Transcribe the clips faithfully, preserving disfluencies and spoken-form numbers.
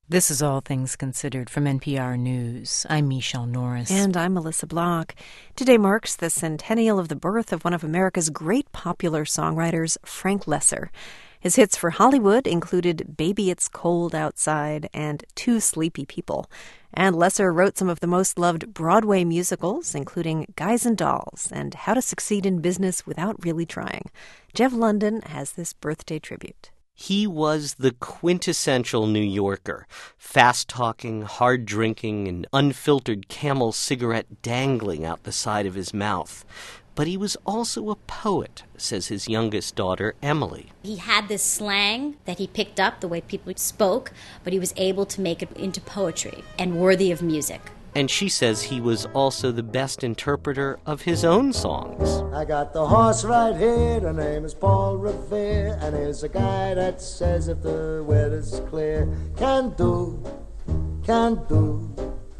This is All Things Considered from N P R News. I'm Michelle Norris. And I'm Melissa Block. Today marks the centennial of the birth of one of America's great popular songwriters, Frank Loesser. His hits for Hollywood included Baby It's Cold Outside and Two Sleepy People. And Loesser wrote some of the most loved Broadway musicals, including Guys and Dolls and How to Succeed in Business Without Really Trying. Jeff London has this birthday tribute. He was the quintessential New Yorker, fast-talking, hard-drinking, and unfiltered Camel cigarette dangling out the side of his mouth. But he was also a poet, says his youngest daughter, Emily. He had this slang that he picked up, the way people spoke, but he was able to make it into poetry and worthy of music. And she says he was also the best interpreter of his own songs. I got the horse right here, the name is Paul Revere, and here's a guy that says if the weather's clear, can do, can do.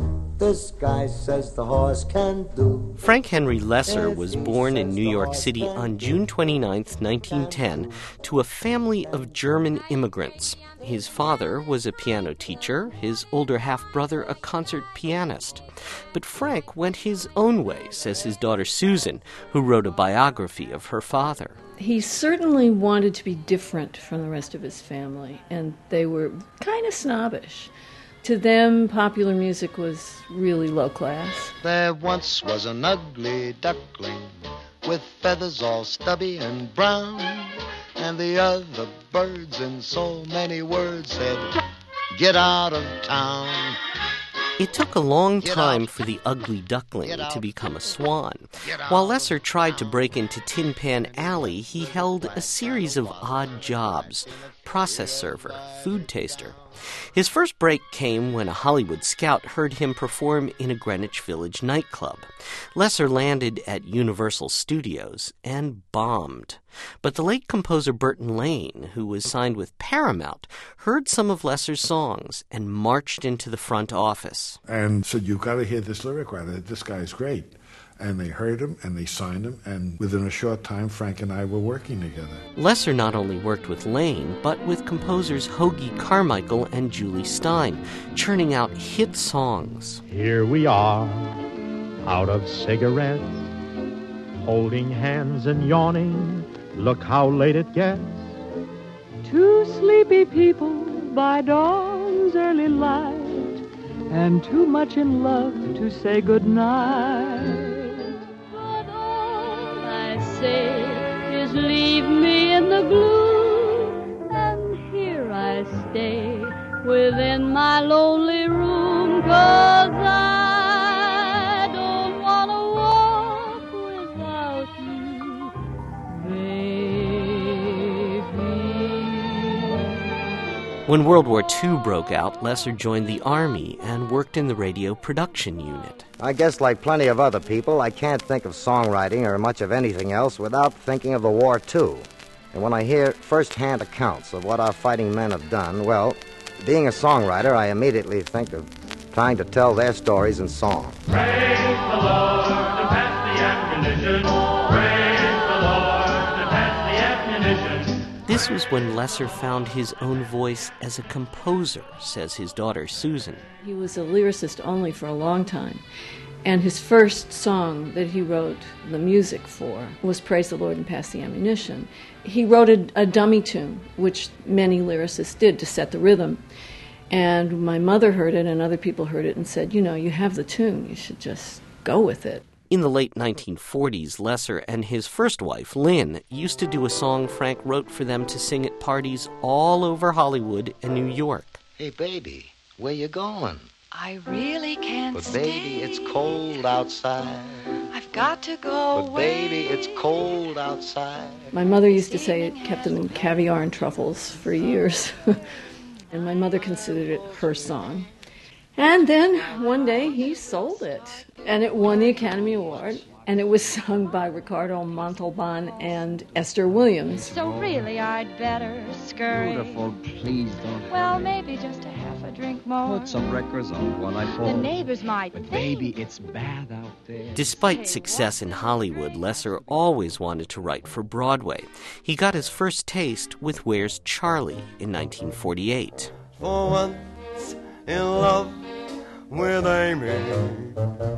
This guy says the horse can do. Frank Henry Loesser was born in New York City on June twenty-ninth, nineteen ten, to a family of German immigrants. His father was a piano teacher, his older half-brother a concert pianist. But Frank went his own way, says his daughter Susan, who wrote a biography of her father. He certainly wanted to be different from the rest of his family, and they were kind of snobbish. To them, popular music was really low class. There once was an ugly duckling with feathers all stubby and brown, and the other birds in so many words said, "Get out of town." It took a long time for the ugly duckling to become a swan. While Loesser tried to break into Tin Pan Alley, he held a series of odd jobs: process server, food taster. His first break came when a Hollywood scout heard him perform in a Greenwich Village nightclub. Loesser landed at Universal Studios and bombed. But the late composer Burton Lane, who was signed with Paramount, heard some of Loesser's songs and marched into the front office. And said, "You've got to hear this lyric writer. This guy's great." And they heard him, and they signed him, and within a short time, Frank and I were working together. Loesser not only worked with Lane, but with composers Hoagy Carmichael and Julie Stein, churning out hit songs. Here we are, out of cigarettes, holding hands and yawning. Look how late it gets. Two sleepy people by dawn's early light, and too much in love to say goodnight. Say is leave me in the gloom, and here I stay within my lonely room, 'cause I don't want to walk without you, baby. When World War Two broke out, Loesser joined the Army and worked in the radio production unit. I guess like plenty of other people, I can't think of songwriting or much of anything else without thinking of the war, too. And when I hear first-hand accounts of what our fighting men have done, well, being a songwriter, I immediately think of trying to tell their stories in song. Praise the Lord to pass the ammunition. Praise the Lord to pass the ammunition. This was when Loesser found his own voice as a composer, says his daughter Susan. He was a lyricist only for a long time, and his first song that he wrote the music for was Praise the Lord and Pass the Ammunition. He wrote a, a dummy tune, which many lyricists did to set the rhythm, and my mother heard it and other people heard it and said, you know, you have the tune, you should just go with it. In the late nineteen forties, Loesser and his first wife, Lynn, used to do a song Frank wrote for them to sing at parties all over Hollywood and New York. Hey, baby, where you going? I really can't But stay. baby, it's cold outside. I've got to go But away. baby, it's cold outside. My mother used to say it kept them in caviar and truffles for years. And my mother considered it her song. And then one day he sold it, and it won the Academy Award, and it was sung by Ricardo Montalban and Esther Williams. So really I'd better scurry. Beautiful, please don't. Well, maybe just a half a drink more. Put some records on while I fall. The neighbors might But think. baby, it's bad out there. Despite success in Hollywood, Loesser always wanted to write for Broadway. He got his first taste with Where's Charlie in nineteen forty-eight. For once in love with Amy.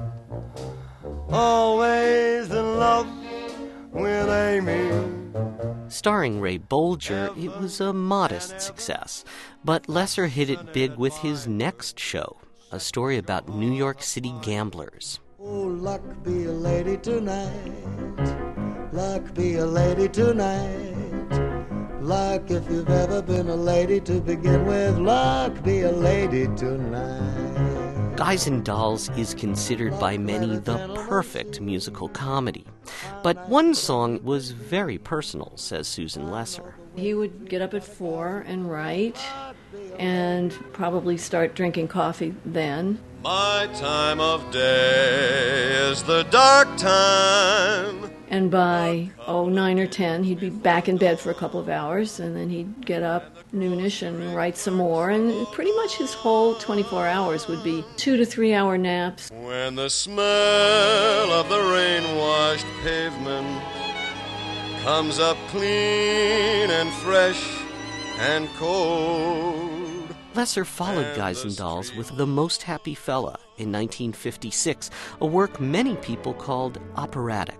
Always in love with Amy. Starring Ray Bolger, it was a modest success, but Lesser hit it big with his next show, a story about New York City gamblers. Oh, luck be a lady tonight. Luck be a lady tonight. Luck if you've ever been a lady to begin with. Luck be a lady tonight. Guys and Dolls is considered by many the perfect musical comedy. But one song was very personal, says Susan Lesser. He would get up at four and write, and probably start drinking coffee then. My time of day is the dark time. And by, oh, nine or ten, he'd be back in bed for a couple of hours, and then he'd get up noonish and write some more. And pretty much his whole twenty-four hours would be two to three hour naps. When the smell of the rain-washed pavement comes up clean and fresh and cold. Lesser followed Guys and Dolls with The Most Happy Fella in nineteen fifty-six, a work many people called operatic.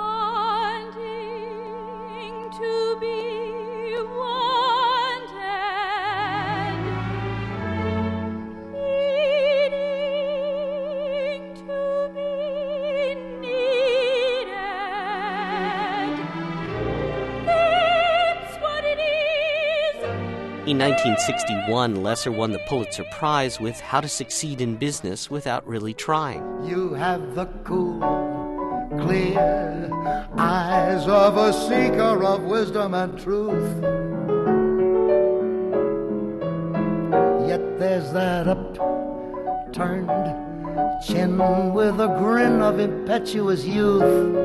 To be wanted, needing to be needed. That's what it is. In nineteen sixty-one, Lesser won the Pulitzer Prize with How to Succeed in Business Without Really Trying. You have the cool, clear eyes of a seeker of wisdom and truth. Yet there's that upturned chin with a grin of impetuous youth.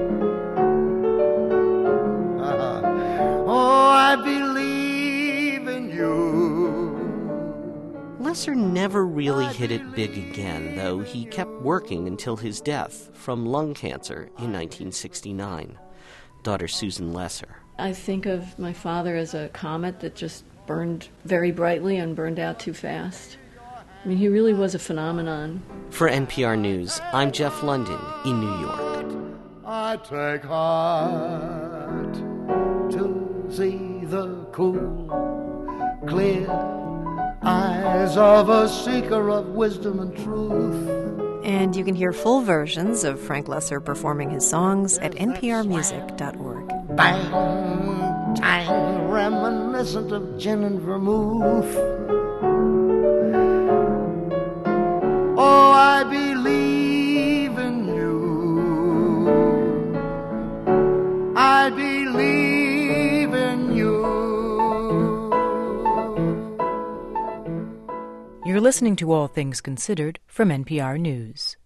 Uh, oh, I believe in you. Lesser never really hit it big again, though he kept working until his death from lung cancer in nineteen sixty-nine. Daughter Susan Lesser. I think of my father as a comet that just burned very brightly and burned out too fast. I mean, he really was a phenomenon. For N P R News, I'm Jeff London in New York. I take heart to see the cool, clear eyes of a seeker of wisdom and truth. And you can hear full versions of Frank Lesser performing his songs at n p r music dot org. Bang, tang, reminiscent of gin and vermouth. Oh, I believe in you. I believe in you. You're listening to All Things Considered from N P R News.